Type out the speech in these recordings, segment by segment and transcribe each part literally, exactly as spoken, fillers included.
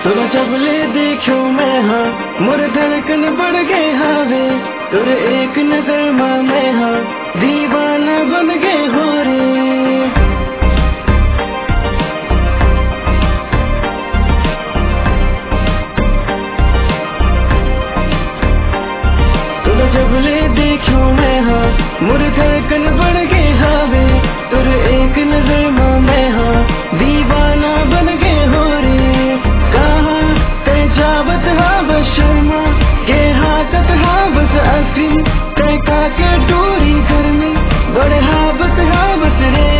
तुर जबले देखो मैं हाँ मोर धड़कन बढ़ गए हावे तुर एक नजर माँ मैं हाँ दीवाना बन गए हो रे। तुर जबले देखो मैं हाँ मोर धड़कन बढ़ गए हावे तुर एक नजर माँ मैं हाँ दीवाना बन गए हो रे। जावत हाँ बस शर्मा के हाकत हाँ बस असीम तैका के डोरी घर में बड़े हाँ बस हाँ बस रे।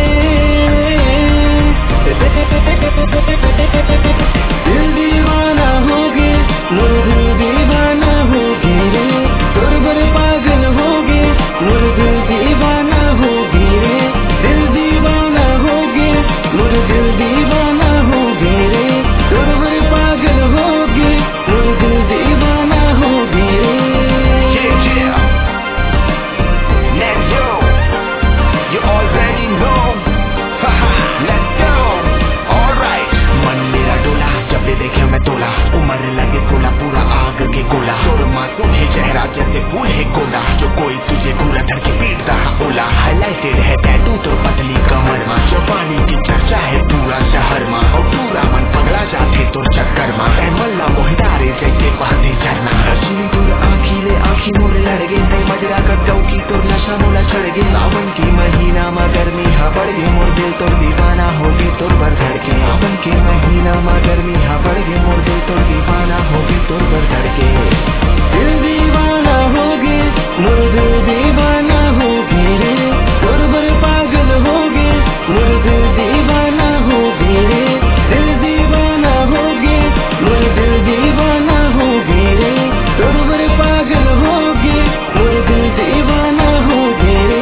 दिल दीवाना हो गे मोर दिल दीवाना हो गे रे तोर बड़े पागल हो गे मोर दिल दीवाना हो गे रे। दिल दीवाना हो गे मोर दिल दीवाना हो गे रे तोर बड़े पागल हो गे मोर दिल दीवाना हो गे रे। Yeah, yeah. Let's go. You already know. Haha, let's go. Alright. मन मेरा डोला जब भी देखे मैं तोला उम्र लगे सोला पूरा आग के गोला तोर मासूम है चेहरा जैसे फूल है गोला जो कोई तुझे पूरा धर के पीट रहा ओला हाईलाइटेड है टैटू तो पतली कमर में जो पानी की चर्चा है पूरा शहर में और पूरा मन पगला जाते तो चक्कर में मल्ला मोहिदारे जैसे बहते झरना रश्मि दूर आँखीले आँखी मोरे लड़ गए नहीं मजरा कटौ की तोर नशा मोला चढ़ गए सावन की महीना में गर्मी हाँ बढ़ गए मोर दिल तोर दीवाना हो गए तोर भर धड़ के सावन के महीना में गर्मी हाँ बढ़ गए मोर दिल तोर दीवाना हो गए तोर भर धड़ के। दिल दीवाना हो गए मोर दिल दीवाना हो गए रे तोर भर पागल हो गए मोर दिल दीवाना हो गए रे। दिल दीवाना हो गए मोर दिल दीवाना हो गए रे तोर भर पागल हो गए मोर दिल दीवाना हो गए रे।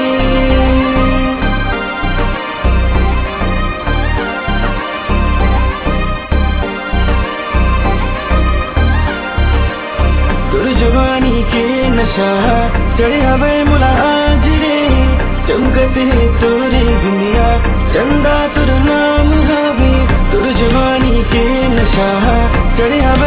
तुर जवानी के नशा चढ़े हवे मुला आज रे चमकत है तोरी दुनिया चंदा तुर नाम हवे तुर जवानी के नशा चढ़े हवे